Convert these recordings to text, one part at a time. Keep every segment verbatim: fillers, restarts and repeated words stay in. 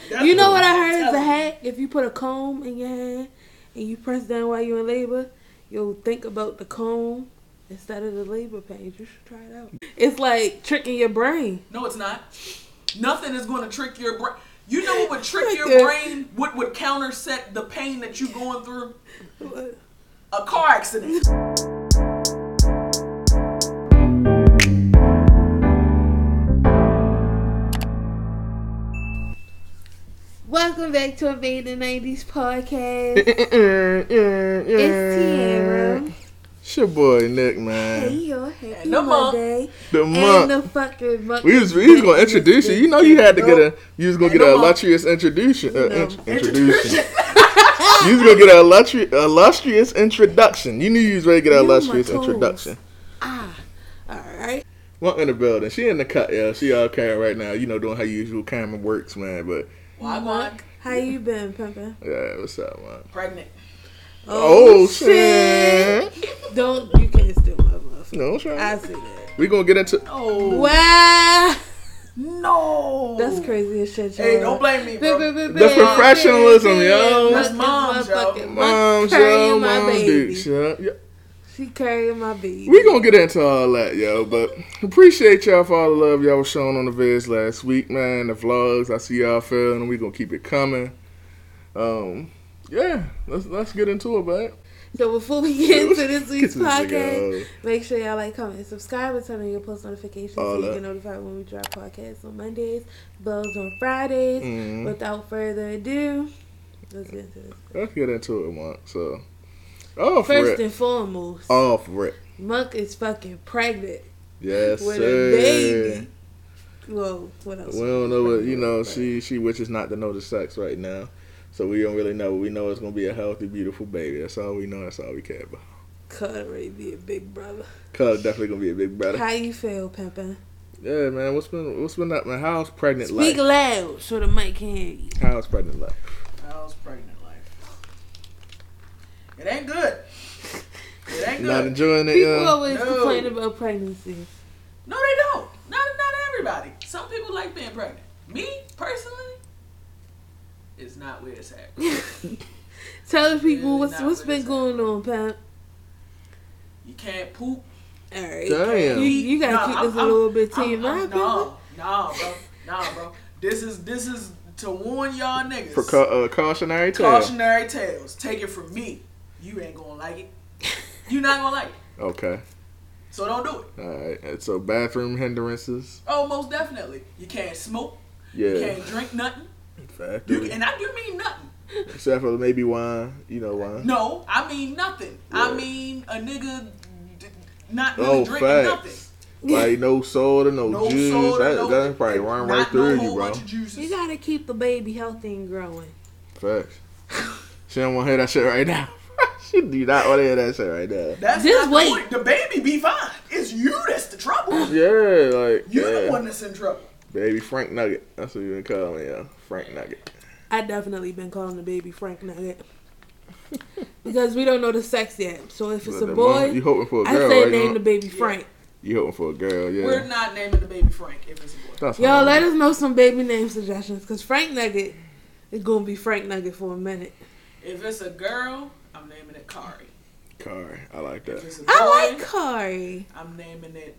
You know what I heard is a hack? If you put a comb in your hand and you press down while you're in labor, you'll think about the comb instead of the labor pains. You should try it out. It's like tricking your brain. No, it's not. Nothing is going to trick your brain. You know what would trick your brain? What would counterset the pain that you're going through? What? A car accident. Welcome back to a Made in the nineties podcast. It's Tiara. It's your boy Nick, man. Hey, yo, happy And the Monday. The And month. the fucking month. We was, we was gonna introduce you. You know you had to get a. You was gonna And get the an month. illustrious introduction. Uh, No. int- introduction. You was gonna get an illustri- illustrious introduction. You knew you was ready to get an You on my illustrious toes. introduction. Ah, alright. One in the building. She in the cut, yeah. She all camera right now. You know, doing her usual camera works, man. But Why, Mark, how you been, Pimpin'? yeah, what's up, man? Pregnant. Oh, shit. Don't, you can't steal my love. No, sure. I see that. We gonna get into. Oh. Wow. No. That's crazy as shit, Hey, y'all. don't blame me, bro. That's professionalism, yo. That's moms, yo. Mom's carrying yo, my mom baby. dukes, yeah. Yeah. She carrying my baby. We gonna get into all that, yo, but appreciate y'all for all the love y'all was showing on the vids last week, man. The vlogs, I see y'all feeling, and we gonna keep it coming. Um, yeah, let's let's get into it, man. So before we get into this week's Get this nigga podcast, out. make sure y'all like, comment, and subscribe, and turn on your post notifications All so you that. get notified when we drop podcasts on Mondays, blogs on Fridays. Mhm. Without further ado, let's get into this. Let's get into it, Monk. So, off First rip, and foremost, off rip, Monk is fucking pregnant yes, with sir. a baby. Well, what else? We don't know what you know. She she wishes not to know the sex right now, so we don't really know. We know it's gonna be a healthy, beautiful baby. That's all we know. That's all we care about. Could already be a big brother. Cuz definitely gonna be a big brother. How you feel, Pimpin'? Yeah, man. What's been what's been up, man? How's pregnant Speak life? loud so the mic can hear you. How's pregnant life? How's pregnant life? It ain't good. It ain't Not good. enjoying it. People Yeah. always No. complain about pregnancy. No, they don't. Not not everybody. Some people like being pregnant. Me personally, it's not where it's at. Tell the people Really what's not what's what been it's going on, Pimp. You can't poop. All right, Damn. you, you gotta Nah, keep I'm- this a I'm- little bit to I'm- your I'm- mind, No, no, bro, no, bro. This is this is to warn y'all niggas. For ca- uh, cautionary tale. Cautionary tales. Take it from me. You ain't gonna like it. You not gonna like it. Okay. So don't do it. All right. And so bathroom hindrances. Oh, most definitely. You can't smoke. You Yeah. can't drink nothing. You, Factory. and I do mean nothing. Except for maybe wine. You know wine. No, I mean nothing. Yeah. I mean a nigga d- not really Oh, drinking facts. nothing. Like no soda, no, No juice. soda, that, no, that probably run right not through no you, whole bro. bunch of juices. You gotta keep the baby healthy and growing. Facts. She don't want to hear that shit right now. She do not want to hear that shit right now. That's Just not wait. the point. The baby be fine. It's you that's the trouble. Yeah, like You yeah. the one that's in trouble. Baby Frank Nugget. That's what you been calling me, yo. Frank Nugget. I definitely been calling the baby Frank Nugget because we don't know the sex yet. So if it's a The boy, mom- you hoping for a I girl, say right? name You the baby Frank. You hoping for a girl, yeah. We're not naming the baby Frank if it's a boy. That's Yo, fine. let us know some baby name suggestions because Frank Nugget is gonna be Frank Nugget for a minute. If it's a girl, I'm naming it Kari. Car. I like If that. it's a boy, I like Kari, I'm naming it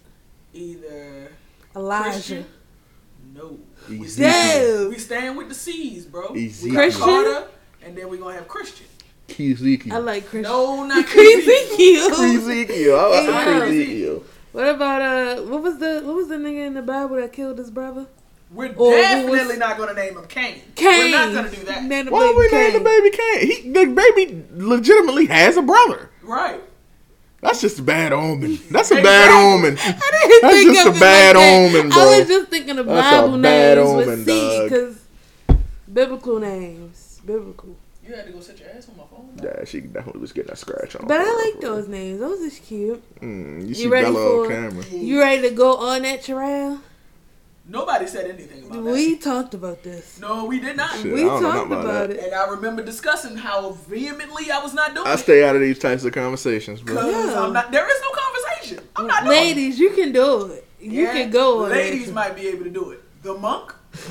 either Elijah. Christian. No. We Ezekiel. Damn. We staying with the C's, bro. Ezekiel. We got Christian? Carter, and then we gonna have Christian. Ezekiel. I like Christian. No, not Ezekiel. Ezekiel. I like Yeah. Ezekiel. What about uh? What was the what was the nigga in the Bible that killed his brother? We're Or who definitely was- not gonna name him Cain. Cain. We're not gonna do that. Man, the Why baby we name the Cain. baby Cain? He, the baby legitimately has a brother. Right. That's just a bad omen. That's a Exactly. bad omen. I didn't That's think just of a it bad like that. omen, bro. I was just thinking of That's a Bible bad names omen, with C dog. because biblical names, biblical. You had to go sit your ass on my phone. dog. Yeah, she definitely was getting a scratch on. But her, I like bro. those names. Those is cute. Mm, you see You ready Bella for- on camera. You ready to go on that Terrell? Nobody said anything about We that. talked about this. No, we did not. Shit, We I don't know talked nothing about about that. it. And I remember discussing how vehemently I was not doing I it. stay out of these types of conversations, bro. Because Yeah. I'm not. There is no conversation. I'm not doing it. Ladies, you can do it. You Yeah, can go on Ladies that. might be able to do it. The monk.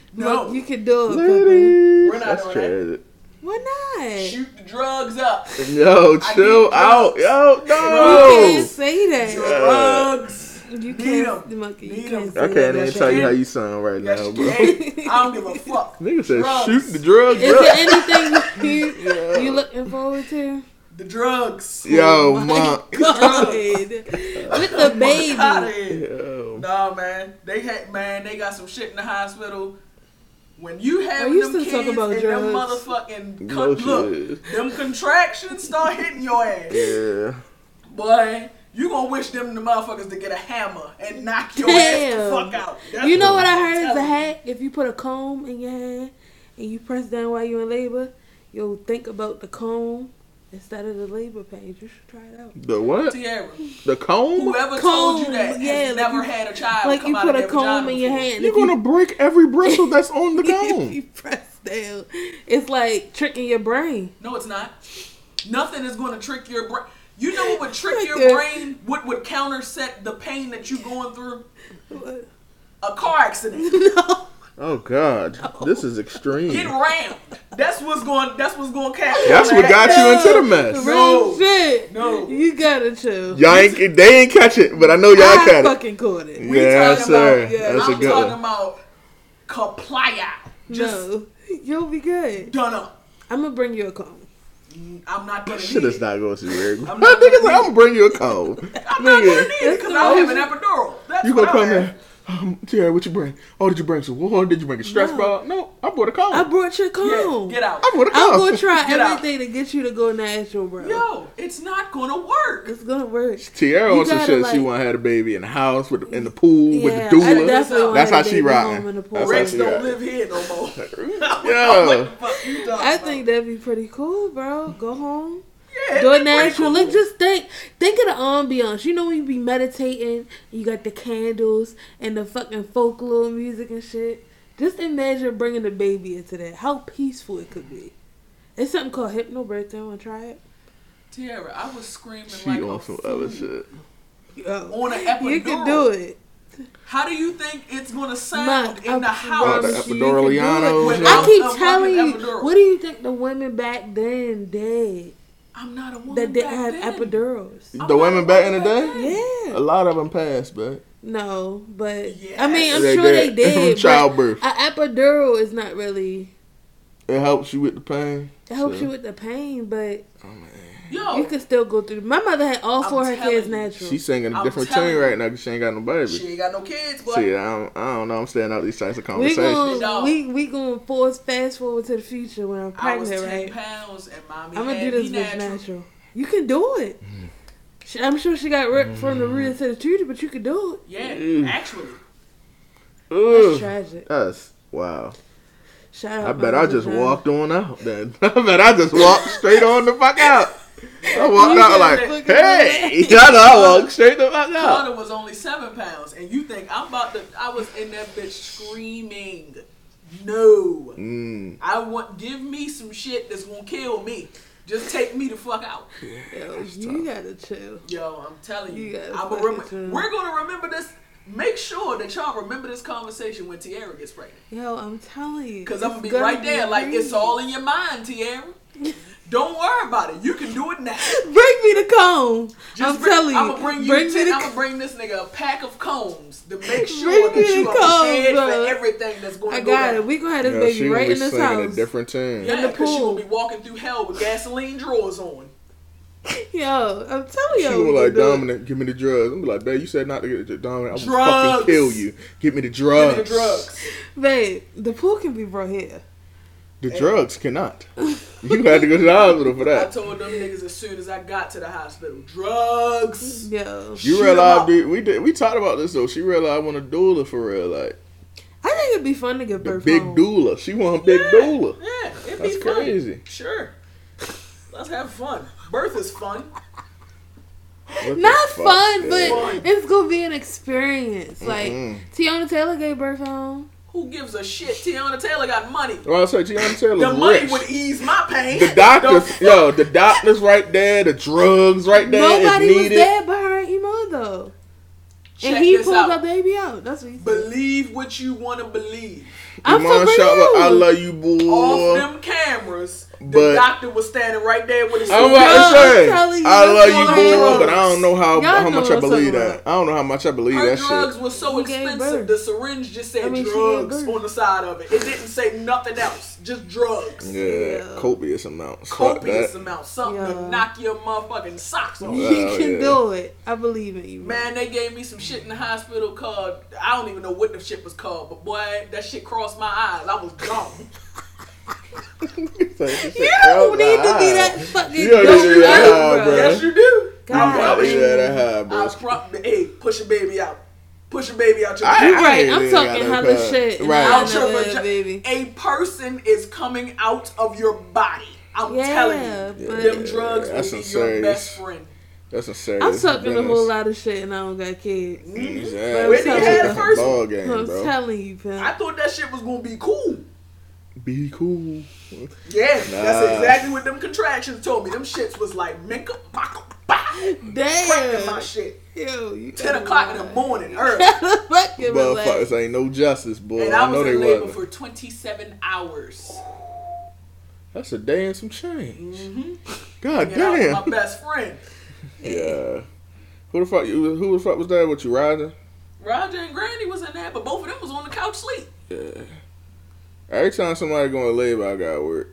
No. Look, you can do it, Pepe. Ladies, We're not that's doing that. tragic. Why not? Shoot the drugs up. Yo, I chill need out. drugs. Yo, You no. can't say that. Drugs. You Need can't, 'em. monkey. You Need can't 'em. say I that. can't even Yes, tell you you how can. you sound right Yes, now, you bro. can. I don't give a fuck. Nigga said Drugs. shoot the drugs. Is bro. there anything you, you looking forward to? The drugs. Yo, Oh my mom. God. With the baby. Outta here. Yo. Nah, man. They had man. They got some shit in the hospital. When you have Are you them still kids talking about and drugs? them motherfucking No con- shit. look, them contractions start hitting your ass. Yeah. Boy, you gonna wish them the motherfuckers to get a hammer and knock your Damn. ass the fuck out. That's You know what I I'm heard is a telling you. hack? If you put a comb in your hand and you press down while you're in labor, you'll think about the comb instead of the labor pains. You should try it out. The what? Tierra, The comb? whoever Comb, told you that yeah, has like never you- had a child Like come you out put of a their comb vagina in your before. hand. You're if you- gonna break every bristle that's on the if comb. you press down, it's like tricking your brain. No, it's not. Nothing is going to trick your brain. You know what would trick Like your a- brain? What would counterset the pain that you going through? A car accident. No. Oh God, this is extreme. Get rammed. That's what's going. That's what's going to catch. That's what got you into the mess. Real No. shit. No. You gotta chill. Y'all ain't, they ain't catch it, but I know y'all I caught it. fucking caught it. We Yes, talking sir. about- yeah, That's a I'm good talking one. about Kaplaya. Just No. You'll be good. done up. I'm gonna bring you a comb. I'm not gonna Shit need is it. not going to weird. I'm Niggas not gonna like, need I'm gonna bring you a comb. I'm not gonna Nigga, need it because I have an epidural. That's you what gonna I come have. there? Um, Tierra, what you bring? Oh, did you bring some water? Did you bring a stress No. ball? No, I brought a comb. I brought your Yeah, comb. get out. I brought a I'm comb. gonna try Get out. everything to get you to go natural, bro. Yo, it's not gonna work. It's gonna work. Tierra You on some gotta, shit. She like- want to have a baby in the house with the, in the pool with Yeah, the doula. I definitely want That's to how have a she baby rocking. home in the pool. That's how Rex she don't rocking. live here no more. Yo. What the fuck you talking I about? think that'd be pretty cool, bro. Go home. Yeah, Do it'd it be pretty natural. cool. Look, just think, think of the ambiance. You know when you be meditating, you got the candles and the fucking folklore music and shit. Just imagine bringing the baby into that. How peaceful it could be. It's something called hypnobirthing. Want to try it? Tierra, I was screaming She like on a some fool other shit. Oh. on an epidural. You can do it. How do you think it's gonna sound Mark, in the I house? Oh, the promise you, you epidural can do Liano it. shit. I keep Without a telling you. fucking epidural. What do you think the women back then did I'm not a woman that didn't back have then. epidurals? The women back in the day, Yeah. a lot of them passed, but No, but Yes. I mean, I'm They sure did. they did. From childbirth. But an epidural is not really. it helps you with the pain. It helps So- you with the pain, but Oh man, Yo, you can still go through. My mother had all I'm four of her telling kids you. natural. she's singing a I'm different telling tune you. right now because she ain't got no baby. she ain't got no kids, but See, I don't, I don't know. I'm staying out these types of we conversations. going No. we we going force fast forward to the future when I'm I was pregnant, ten right? pounds and mommy I'm gonna had do this me bitch natural. natural. You can do it. She- I'm sure she got ripped from the rear to the tutor, but you can do it. Yeah, Mm. actually. That's Ugh, tragic. that's wow. Shout out. I my bet I mother, just man. walked on out then. I bet I just walked straight on the fuck out. I walked You out got like, fucking hey, I know I walked straight the fuck out. Carter was only seven pounds, and you think I'm about to? I was in that bitch screaming, "No! Mm. I want give me some shit that's gonna kill me. Just take me the fuck out." Yo, you gotta chill. Yo, I'm telling you, You gotta I'm fucking remember. chill. We're gonna remember this. Make sure that y'all remember this conversation when Tierra gets pregnant, Yo, I'm telling you. because I'm gonna it's be right be there, like it's crazy. all in your mind, Tierra. Don't worry about it. You can do it now. Bring me the comb. Just I'm bring, telling you. I'm gonna bring you. bring ten, me I'm the gonna bring this nigga a pack of combs to make sure Bring that me you the are combs, prepared bro. for everything that's going I to go got down. it. We gonna have this Yo, baby she right gonna in be this singing a house. different tune. Yeah, in the because she pool. gonna be walking through hell with gasoline drawers on. Yo, I'm telling She you. gonna we be like, do it. Dominic, give me the drugs. I'm be like, babe, you said not to get the Dominic. I will Drugs. fucking kill you. Give me the Give drugs. me the drugs. Babe, the pool can be brought here. The drugs cannot. You had to go to the hospital for I that. told them niggas as soon as I got to the hospital, drugs. Yo. You Shoot 'em realize, out. dude, we did, we talked about this though. She realized I want a doula for real, like I think it'd be fun to give the birth big home. doula. She want a big Yeah, doula. Yeah, it'd That's be fun. crazy. Sure. Let's have fun. Birth is fun. What the Not fuck, fun, yeah. but Fun. it's gonna be an experience. Like Mm-mm. Tiana Taylor gave birth home. Who gives a shit? Tiana Taylor got money. Well, I say Tiana Taylor's The money rich. would ease my pain. The doctors, The yo, the doctors right there, the drugs right there. Nobody if was needed. there but her and Emo though. Check and he this pulled out. the baby out. That's what he said. Believe what you want to believe. I'm Mom for shot, real. I love you, boy. Off them cameras, the But- doctor was standing right there with his. I'm Yo, about to I'm say, telling you, I that's love all you, I boy, know. but I don't know how Y'all how know much what I I'm believe talking that. about. I don't know how much I believe Her that drugs shit. was so You gave expensive. birth. The syringe just said I mean, she gave drugs birth. on the side of it. It didn't say nothing else. Just drugs. Yeah, Yeah. copious amounts. Fuck Copious that. amount. Something Yeah. to knock your motherfucking socks off. You Oh, can yeah. do it. I believe in you. Man, they gave me some shit in the hospital called, I don't even know what the shit was called, but boy, that shit crossed my eyes. I was gone. You don't need to be that fucking. You don't dumb, need to be that bro. high, bro. Yes, you do. God, I I'm probably promise damn. you. yeah, that high, I bro. pro- hey, push a baby out. Push a baby out your I- You mouth. right. ain't I'm even got talking no hella car. shit. Right. Right. Out your Out vagi- baby. A person is coming out of your body. I'm Yeah, telling you. but- Them drugs will That's be some your serious- best friend. That's a serious. I'm talking a business. whole lot of shit and I don't got kids. Exactly. But Whitney I'm had telling a first ball one. game, I'm bro. telling you, pimp. I thought that shit was gonna be cool. Be cool. Yeah, Nah. that's exactly what them contractions told me. Them shits was like minka, baka, bah, cracking my Damn. shit. Yo, you Ten o'clock in the morning, early. fucking Motherfuckers ain't no justice, boy. And I, I know was they in labor wasn't. for twenty-seven hours. That's a day and some change. Mm-hmm. God And I was damn. my best friend. Yeah. Who the fuck you? Who the fuck was there with you, Roger? Roger and Granny was in there, but both of them was on the couch sleep. Yeah. Every time somebody going to labor, I got work.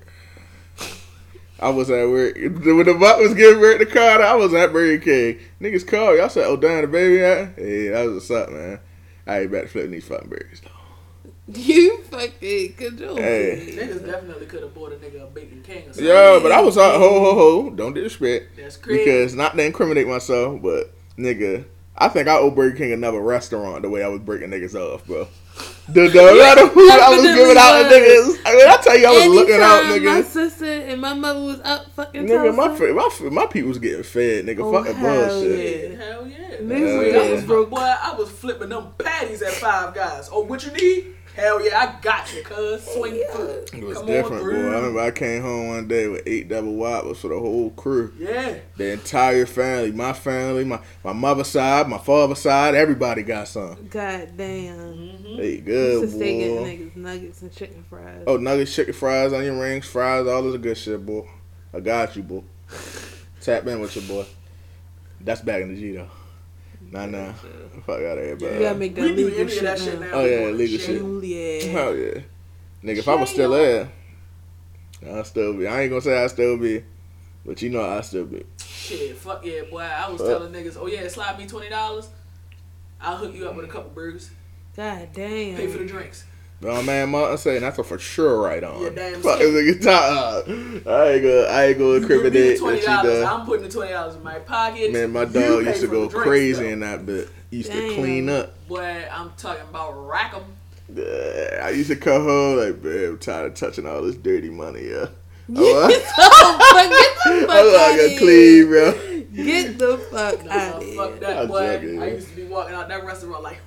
I was at work. When the buck was getting ready to call, I was at Burger King. Niggas called. Y'all said, oh, damn, the baby out? Hey, that was what's up, man. I ain't about to flip these fucking burgers, though. You fucking control. Hey. Niggas definitely could have bought a nigga a Bacon King or something. Yeah, but I was out, ho, ho, ho. Don't disrespect. That's crazy. Because, not to incriminate myself, but, nigga, I think I owe Burger King another restaurant the way I was breaking niggas off, bro. The, the amount of food I was giving out to niggas. I mean, I tell you, I was looking out, Anytime nigga. My sister and my mother was up fucking Nigga, my, toasting. fa- my fa- my people was getting fed, nigga. Oh, Fuck that hell bullshit. yeah. Hell yeah. Niggas was I getting was, broke. boy, I was flipping them patties at Five Guys. Oh, what you need? Hell yeah, I got you, cuz. Swing food. It was Come different, on boy. through. I remember I came home one day with eight double whoppers for the whole crew. Yeah. The entire family, my family, my, my mother's side, my father's side, everybody got some. God damn. Mm-hmm. They Used good, to stay getting boy. niggas nuggets and chicken fries. Oh, nuggets, chicken fries, onion rings, fries, all this good shit, boy. I got you, boy. Tap in with your boy. That's back in the G, though. Nah, nah. Fuck out of here, bro. You gotta make that We do legal any of shit that now. shit now. Oh, yeah, boy. legal shit. Ooh, yeah. Hell yeah. Nigga, if I was still there, I'd still be. I ain't gonna say I still be, but you know I still be. Shit, fuck yeah, boy. I was Fuck. telling niggas, oh yeah, slide me twenty dollars. I'll hook you up with a couple burgers. God damn. Pay for the drinks. No man, Martin saying that's a for sure right on. Yeah, damn Fuck straight. is nigga talk. I ain't gonna, I ain't gonna You give me the incriminate twenty what you dollars. done. I'm putting the twenty dollars in my pocket. Man, my You dog pay used to for go the drinks, crazy though. in that bit. He used Damn. to clean up. Boy, I'm talking about rack 'em. Yeah, I used to come home like, man, I'm tired of touching all this dirty money, yeah. Get the fuck, get the fuck I'm out like of a clean, bro. here. Get the fuck No, out of fuck here. that, I'm boy. joking, I yeah. used to be walking out that restaurant like,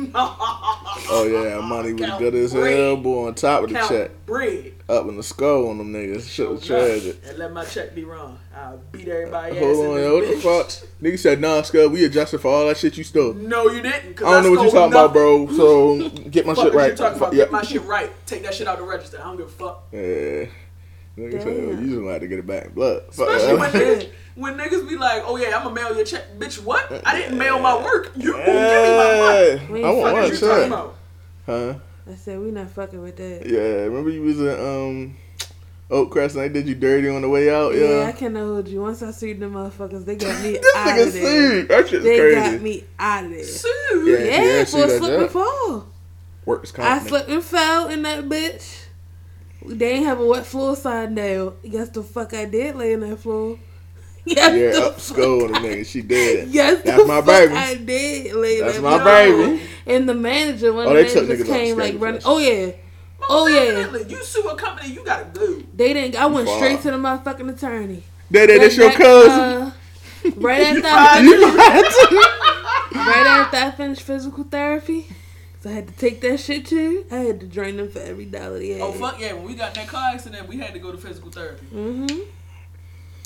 Oh yeah, money was Count good as bread. hell, boy. On top of the Count check, bread. up in the skull on them niggas. Shit was Oh, God. tragic. And let my check be wrong. I'll beat everybody ass. Hold in on, this yo, what the bitch. fuck? Nigga said, nah, Scud, we adjusted for all that shit you stole. No, you didn't. Cause I don't know what you stole talking about, nothing. bro. So get my Fuck shit is right. you talking about? Fuck, yeah. Get my shit right. Take that shit out the register. I don't give a fuck. Yeah. Nigga said, oh, Damn. you just gonna have to get it back in blood. Fuck Especially that. when niggas, when niggas be like, oh yeah, I'm gonna mail your check. Bitch, what? I didn't mail my work. You gonna give me my money. Hey, We I ain't want What one is you talking check. about? Huh? I said we not fucking with that. Yeah, remember you was in um, Oakcrest and I did you dirty on the way out, Yeah, yeah? I cannot hold you. Once I sued them motherfuckers, they got me This out nigga of there. sick. That shit's They crazy. got me out of there. Sue. Yeah. Yeah, yeah, for see a that slip and job. fall. Workers' I comp. slipped and fell in that bitch. They ain't have a wet floor side nail. Guess the fuck I did lay in that floor. Yes, Yeah, the up skull on the nigga. She dead. Yes, That's the my fuck baby. I did lay in That's that my floor. baby. And the manager, when Oh, the they took managers niggas off came like schedule running. first. Oh yeah, oh Most yeah. definitely. You sue a company, you gotta go. They didn't. I went Fuck. straight to the motherfucking attorney. That, that, that's That- your that, cousin? uh, right after lied I to finished, right after I finished physical therapy, so I had to take that shit too. I had to drain them for every dollar they had. Oh fuck yeah! When we got in that car accident, we had to go to physical therapy. Mm-hmm.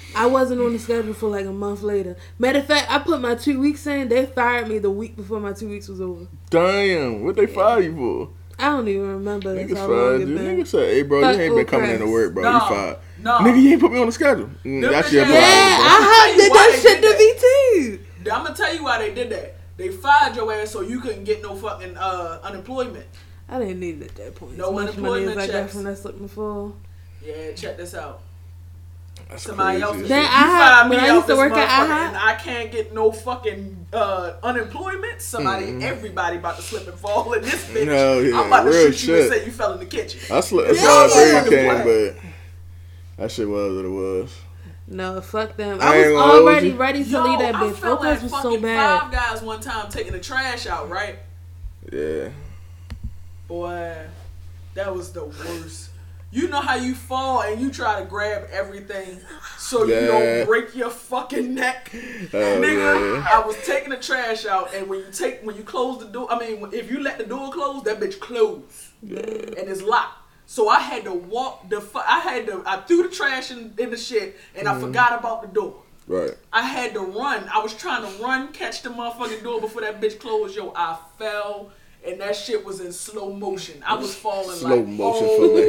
I wasn't on the schedule for like a month later. Matter of fact, I put my two weeks in. They fired me the week before my two weeks was over. Damn, what they fire you for? I don't even remember. That's Niggas how fired long it you. been. Niggas said, hey, bro, Fuck you ain't been coming Oak into work, bro. No, You fired. no. Nigga, you ain't put me on the schedule. Mm, Them that's your bitches- problem. Yeah, bro. I tell you did why that they shit did to me too. I'm gonna tell you why they did that. They fired your ass so you couldn't get no fucking uh, unemployment. I didn't need it at that point. No as much money unemployment as I got checks. from that slip before. Yeah, check this out. That's Somebody crazy. else. as You Then shit. I- fired me when I out used to this work at motherfucker IHOP. and I can't get no fucking uh, unemployment. Somebody, Mm. everybody about to slip and fall in this bitch. No, yeah, I'm about to real shoot you and shit. say you fell in the kitchen. I slipped. That's Yeah, why yeah. Brady came, but that shit was what it was. No, fuck them. I I, ain't was gonna hold already you. ready to Yo, leave that I bitch. felt Oakland like was fucking so bad. five guys one time taking the trash out, right? Yeah. Boy, that was the worst. You know how you fall and you try to grab everything so you Yeah. don't break your fucking neck. Oh, Nigga, yeah. I was taking the trash out, and when you take, when you close the door, I mean, if you let the door close, that bitch closed, and it's locked. So I had to walk the, fu- I had to, I threw the trash in, in the shit, and I forgot about the door. Right. I had to run. I was trying to run, catch the motherfucking door before that bitch closed. Yo, I fell, and that shit was in slow motion. I was falling Slow like, motion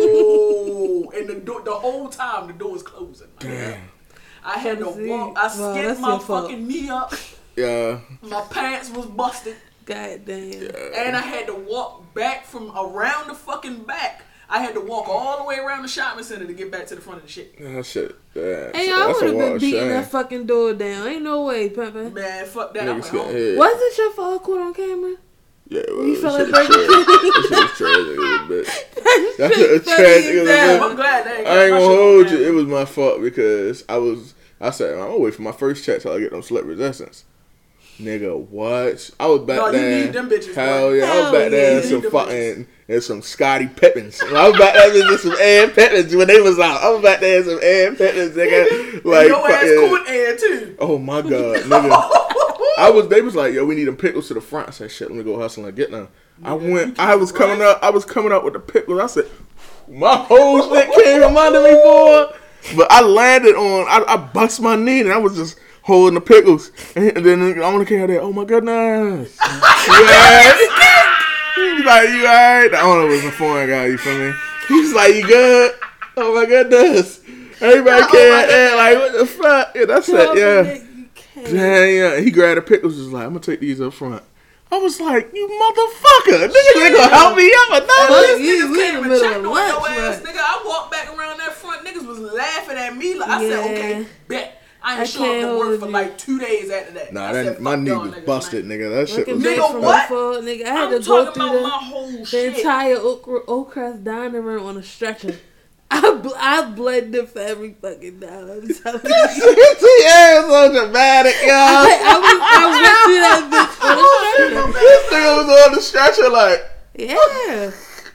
oh, and the door, the whole time the door was closing. Damn. I had to See? walk. I Well, skipped that's my your fault. fucking knee up. Yeah. My pants was busted, God damn. and I had to walk back from around the fucking back. I had to walk all the way around the shopping center to get back to the front of the shit. That shit. Yeah. Hey, I That's would a have been wild beating shame. that fucking door down. Ain't no way, Pimpin'. Man, fuck that. I Niggas went got home. hit. Was it your fault caught on camera? Yeah, well, You that feel shit like was breaking trash. That shit was tragic as a bitch. That That's shit a funny tragic as as hell. Damn, a I'm glad they ain't I ain't got my gonna shit on hold you. camera. It was my fault because I was. I said I'm gonna wait for my first check till I get them slip resistance. Nigga, what? I was back No, you there. need them bitches, Hell boy. yeah, I was Hell back there yeah. and You some need them fucking and some Scotty Pippins. I was back there with some Ed Pippins when they was out. I was back there and some Ed Pippins, nigga. Like, Your ass fucking- caught air too. oh my god, nigga. I was. They was like, yo, we need them pickles to the front. I said, shit, let me go hustle and get them. I Nigga, you went. can't I was coming run. up. I was coming up with the pickles. I said, my whole shit came from under me, boy. But I landed on. I, I bust my knee and I was just holding the pickles. And then I only came out there. Oh my goodness. Yeah. He's like, you alright? The owner was a foreign guy. You feel me? He's like, you good? Oh my goodness. Everybody Oh came my out there like, what the fuck? Yeah, that's it. Yeah. You can't. Damn, yeah. He grabbed the pickles, was like, I'm gonna take these up front. I was like, you motherfucker. Niggas ain't gonna help me up or Fuck nothing. you, niggas we came in the and middle checked of on lunch, your ass, right? nigga. I walked back around that front. Niggas was laughing at me. Like, I said, Yeah. okay, bet. I ain't I showing up can't to work hold for you. like two days after that. Nah, I that, said, my fuck knee y'all was niggas, busted, man. nigga. That shit Looking was Nigga, back from what? before, nigga, I had I'm to go talking through about the, my whole the shit. entire Oak, Oakcrest dining room on a stretcher. I bl- I bled for every fucking dollar. I'm telling you. yeah, so dramatic, I, y'all. I was I went through that bitch on a stretcher. This nigga was on the stretcher like, Yeah.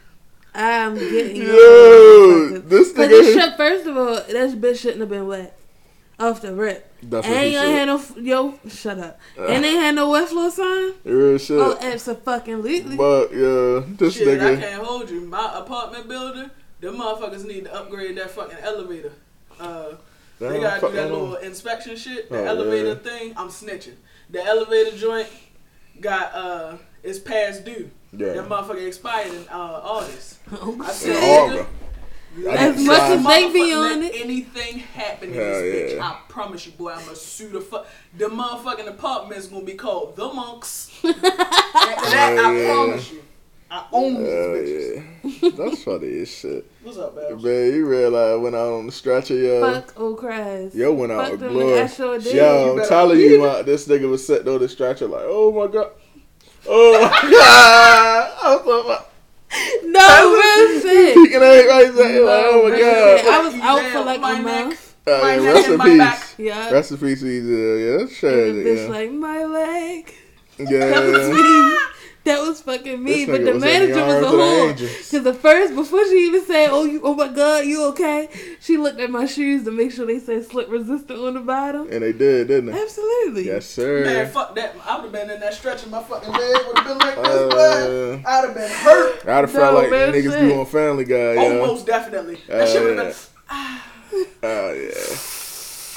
I'm getting yo, this Cause this nigga. shit, first of all, that bitch shouldn't have been wet off the rip. That's what And he ain't had said. no f- yo, shut up. And they had no wet floor sign. Real shit. Oh, absolutely. But, yeah, this Shit, I nigga. can't hold you. My apartment building, them motherfuckers need to upgrade that fucking elevator. Uh, they Damn, gotta fuck do that that little on. inspection shit. The Oh, elevator yeah. thing, I'm snitching. The elevator joint got uh, it's past due. Yeah. That motherfucker expired in uh, August. Oh, I In said, August. As didn't much try. as they be Motherfucker, on let it. anything happen in Hell this bitch. yeah. I promise you, boy, I'ma sue the fuck. The motherfucking apartment's gonna be called The Monks. After that, Hell I yeah. promise you. I own these Hell bitches. yeah. That's funny as shit. What's up, Babs? Man, you realize I went out on the stretcher, yo. Fuck Oakcrest. Yo went out Fuck with them, blood. I sure did. You Yo, I'm better telling believe you, it. my, this nigga was sitting on the stretcher like, oh my god. Oh my god. I was so fuck- No, real shit. peeking at it right there. Like, No, oh my real god. shit. I was You out down for like my a neck. month. Uh, My yeah, neck rest and in my back. peace. Yeah. Rest in peace, easy. Yeah, that's And tragic. the bitch Yeah. like, my leg. yeah. That was me. That was fucking me. This But nigga the was in the manager was a arms of the whore. angels. Cause the first, before she even said, "Oh, you, oh my God, you okay?" She looked at my shoes to make sure they said slip resistant on the bottom. And they did, didn't they? Absolutely. Yes, sir. Man, fuck that. I would have been in that stretcher. My fucking leg would have been like this, Uh, boy. I'd have been hurt. I'd have No, felt like real niggas shit. do on Family Guy, Oh, yo. most definitely. That shit would have been. Oh, yeah.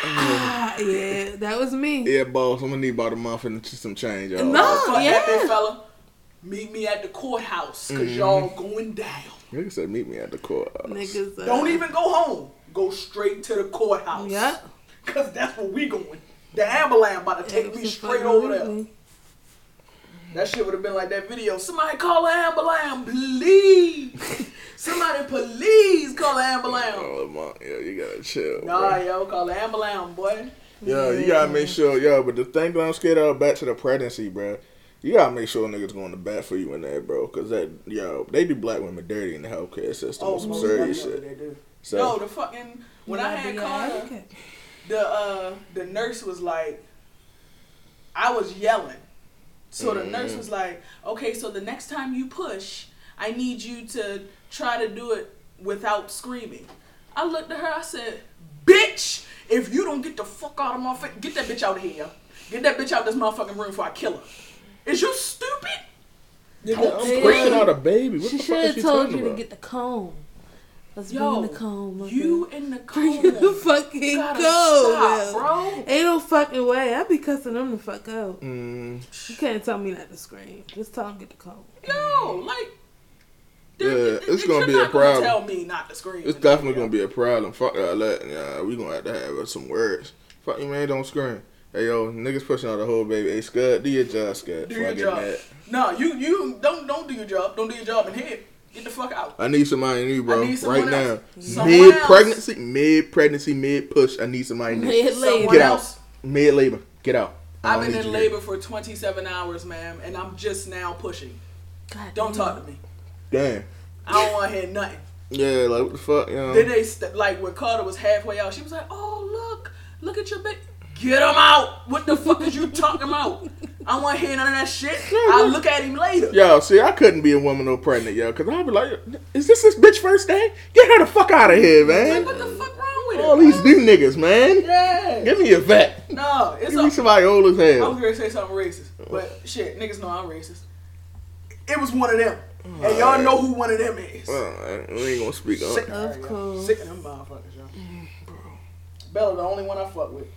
Ah, yeah, that was me. Yeah, boss, I'm gonna need about a month and some change, y'all. No, Oh, fuck yeah. that big fella. Meet me at the courthouse, because Mhm. y'all going down. Nigga said meet me at the courthouse. Niggas, uh, Don't even go home. Go straight to the courthouse. Yeah. Because that's where we going. The ambulance about to take me straight over there. That shit would have been like that video. Somebody call an ambulance, please. Somebody please call an ambulance. Oh, man, yeah, you gotta chill. Nah, bro. yo, call an ambulance, boy. Yo, you gotta make sure, yo, but the thing that I'm scared of, back to the pregnancy, bro. You gotta make sure niggas going to bat for you in there, bro. Cause that, yo, they do black women dirty in the healthcare system. Oh, with some most serious definitely shit. they do. So, Yo, the fucking when I had Carter, the uh the nurse was like, I was yelling. So the Mm. nurse was like, okay, so the next time you push, I need you to try to do it without screaming. I looked at her, I said, bitch, if you don't get the fuck out of my face, get that bitch out of here. Get that bitch out of this motherfucking room before I kill her. Is you stupid? nigga, I'm Yeah. pushing out a baby. What She the fuck should is have you told talking you about? to get the comb. Let's Yo, bring the comb. Okay? you in the Bring the comb. fucking Gotta comb, stop, yo. bro. Ain't no fucking way. I be cussing them the fuck out. Mm, You can't tell me not to scream. Just tell them get the comb. Yo, like, Yeah, dude, it's you're gonna be not a gonna problem. Tell me not to scream. it's definitely gonna be a problem. Fuck all that. Yeah, we gonna have to have some words. Fuck you, man. Don't scream. Hey, yo, niggas pushing out the whole baby. Hey, Scud, do your job, Scud. Do before I your get job. mad. No, you you don't don't do your job. Don't do your job in here. Get the fuck out. I need somebody new, bro. I need Right someone now. else. Someone Mid else. pregnancy, mid pregnancy, mid push. I need somebody new. Mid Someone labor. Get out. else. Mid labor. Get out. I I've don't been need in you here. labor for twenty-seven hours, ma'am, and I'm just now pushing. God Don't damn. talk to me. Damn. I don't want to hear nothing. Yeah, like what the fuck, you know? Then they st- like when Carter was halfway out, she was like, "Oh look, look at your baby. Get him out. What the fuck is you talking about? I don't want to hear none of that shit. I'll look at him later." Yo, see, I couldn't be a woman no pregnant, yo, because I'd be like, is this this bitch first day? Get her the fuck out of here, Like, man. what the fuck wrong with it? All these new niggas, man. Yeah. Give me a vet. No, it's Give me all. somebody old as I was hell. gonna say something racist, but shit, niggas know I'm racist. It was one of them, and y'all know who one of them is. Well, we ain't gonna speak on Sick it. of, Of her, yo. course. Sick of them motherfuckers, yo. Bella, the only one I fuck with.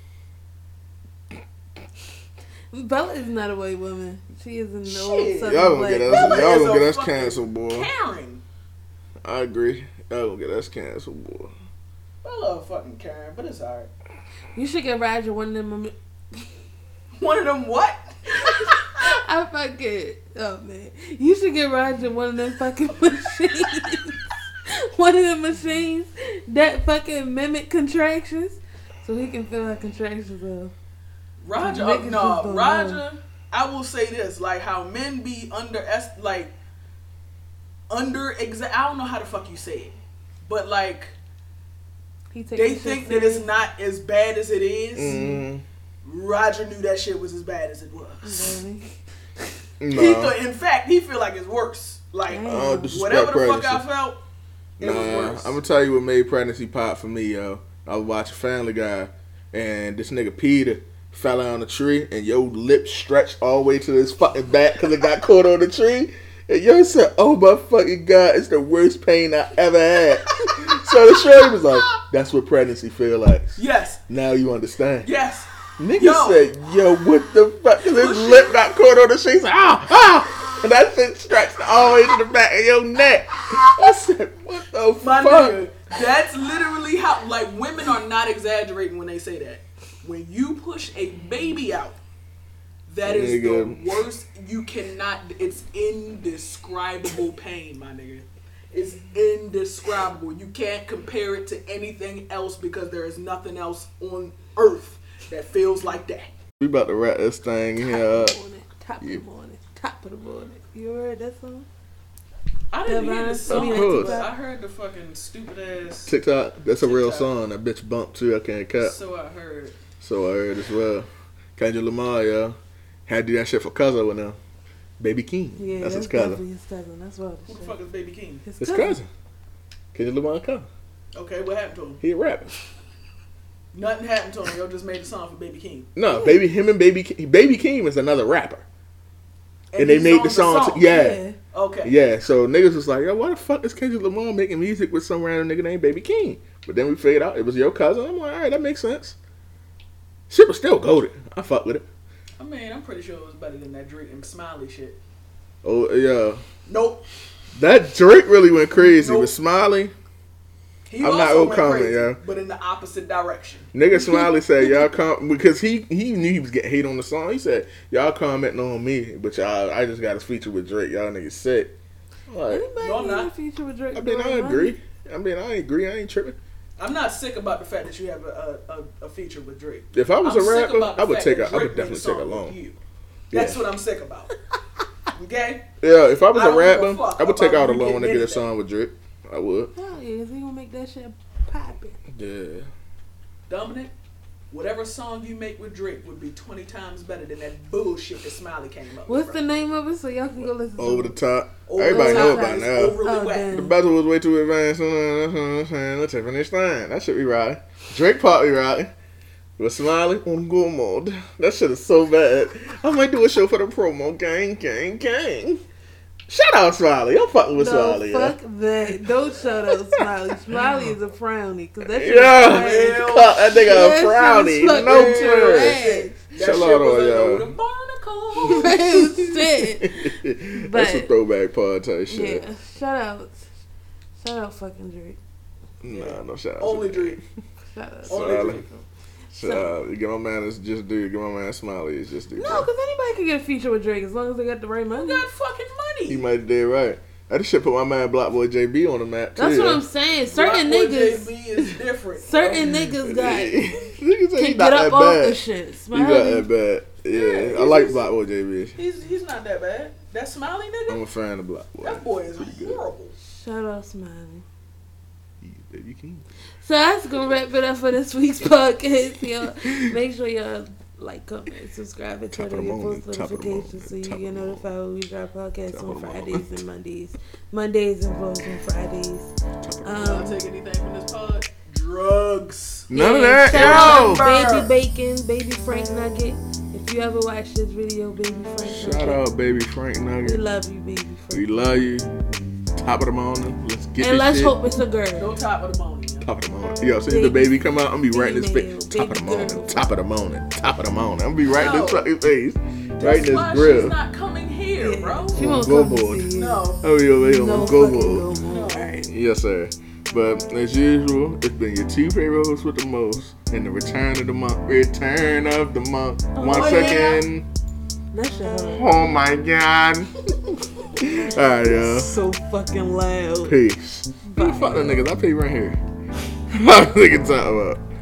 Bella is not a white woman. She is an old Shit. southern Y'all gonna black get us, Bella y'all is gonna a get us fucking canceled, boy. Karen. I agree. Y'all gonna get us canceled, boy. Bella a fucking Karen, but it's alright. You should get Roger one of them. um, One of them what? I fucking oh man, you should get Roger one of them fucking machines. One of them machines that fucking mimic contractions, so he can feel like contractions of. Roger, Niggas uh, just no, don't Roger. I will say this: like how men be under, like under exact. I don't know how the fuck you say it, but like He take they his shit think that it's not as bad as it is. Mm, Roger knew that shit was as bad as it was. serious. He nah. thought, in fact, he feel like it's worse. Like Damn. I don't disrespect whatever the fuck pregnancy. I felt, it was Nah, worse. I'm gonna tell you what made pregnancy pop for me, yo. I was watching Family Guy, and this nigga Peter fell out on a tree, and yo lip stretched all the way to his fucking back because it got caught on the tree. And yo said, "Oh my fucking god, it's the worst pain I ever had." So the shorty was like, "That's what pregnancy feel like." Yes, Now you understand. yes. Nigga Yo. said, "Yo, what the fuck?" Cause his lip got caught on the tree. He's like, "Ah, ah!" And that shit stretched all the way to the back of your neck. I said, "What the My fuck?" nigga, that's literally how, like, women are not exaggerating when they say that. When you push a baby out, that is Nigga. the worst. You cannot, it's indescribable pain, my nigga. It's indescribable. You can't compare it to anything else because there is nothing else on earth that feels like that. We about to wrap this thing Top here of up. the morning, top of Yeah. the morning, top of the morning. You ever heard that song? I didn't hear the Divine song, Feminine. but I heard the fucking stupid ass. TikTok, that's a real TikTok. song. That bitch bumped too. I can't cut. So I heard. So I heard as well. Kendrick Lamar, yo, had to do that shit for cousin with them. Baby King. Yeah, that's, that's, his cousin. definitely his cousin. That's what. Who the fuck is Baby King? His His cousin. cousin. Kendrick Lamar cousin. Okay, what happened to him? He a rapper. Nothing happened to him. Y'all just made a song for Baby King. No, baby, him and Baby King. Baby King is another rapper. And, they he's made on the song. t- yeah. Okay. Yeah, so niggas was like, yo, why the fuck is Kendrick Lamar making music with some random nigga named Baby King? But then we figured out it was your cousin. I'm like, all right, that makes sense. Shit was still goated. I fuck with it. I mean, I'm pretty sure it was better than that Drake and Smiley shit. Oh yeah. Nope. That Drake really went crazy Nope. with Smiley. He I'm also not gonna went comment, crazy, yeah. but in the opposite direction. Nigga Smiley said y'all com because he he knew he was getting hate on the song. He said y'all commenting on me, but y'all I just got a feature with Drake. Y'all niggas sick. Like, Anybody No, I'm need a not. feature with Drake? I mean, I doing money? agree. I mean, I agree. I ain't tripping. I'm not sick about the fact that you have a a, a, a feature with Drake. If I was I'm a sick rapper, about the I would fact take a. that I would Drake made definitely take a song with loan. you. That's Yeah. what I'm sick about. Okay? Yeah, if I was I a don't give a rapper, fuck I would take about out a you loan getting to get a anything. song with Drake. I would. Hell yeah, 'cause he gonna make that shit poppin'. Yeah. Dominic, whatever song you make with Drake would be twenty times better than that bullshit that Smiley came up What's with. the name of it so y'all can go listen Over to the it? top. Over Everybody the know Top about is now. overly Oh, whack. damn. The battle was way too advanced. Let's finish thing. That should be right. Drake probably right. With Smiley on go mode. That shit is so bad. I might do a show for the promo. Gang, gang, gang. Shout out Smiley. I'm fucking with No, Smiley. fuck Yeah. that. Don't shout out Smiley. Smiley is a frowny. Cause that shit Yeah. is trash. Hell, Caught that nigga That a shit frowny. is fucking No trash. twist. That Shout shit out was on a y'all. load of barnacles. Real shit. That's But- a throwback pod type shit. Yeah. Shout out. Shout out fucking Drake. Nah, no shout out. Only to Drake. Shout out. Only Smiley. Drake. Shout out. You get my man is just do. Get my man Smiley is just do. No, because anybody can get a feature with Drake as long as they got the right You money. got fucking He money. might have did right. I just should put my man Block Boy J B on the map too. That's what yeah. I'm saying. Certain Black Boy niggas, J B is different. certain niggas got Niggas say he can not get up that off bad. the shit. He not Smiley. that bad. Yeah, Yeah, I he's- like he's- Block Boy J B. He's he's not that bad. That Smiley nigga. I'm a fan of Block Boy. That boy is Pretty good. horrible. Shout out Smiley. Yeah, baby king. So that's gonna wrap it up for this week's podcast, y'all. Make sure y'all like, comment, subscribe, and turn Top of on the your morning, post top of the notifications so morning, you top get of the notified when we drop podcasts Top on of the Fridays morning. and Mondays. Mondays and vlogs on Fridays. Y'all Um, take anything from this pod? Drugs. None of yeah, that, shout yo. out Baby Bacon, Baby Frank Nugget. If you ever watch this video, Baby Frank Shout Nugget. out, baby Frank We Nugget. love you, Baby We Frank. love you. Top of the morning. Let's get And this let's shit. hope it's a girl. No top of the morning. Yo. Top of the morning. Yo, see if the baby come out, I'm be writing this Female, face. Top of the baby morning. girl. Top of the morning. Top of the morning. I'm be writing this No. fucking face. That's Writing why this grill. she's not coming here, Yeah. bro. She won't Go come board. to see you. No. Oh, yo, yo, No go fucking boy. go No. board. Yes, sir. But as usual, it's been your two favorite hosts with the most, and the return of the month. Return of the month. Oh, Once yeah. again. That's your hoe. Oh my god. Alright, y'all. So fucking loud. Peace. Fuck the niggas. I pay right here. What the nigga talking about?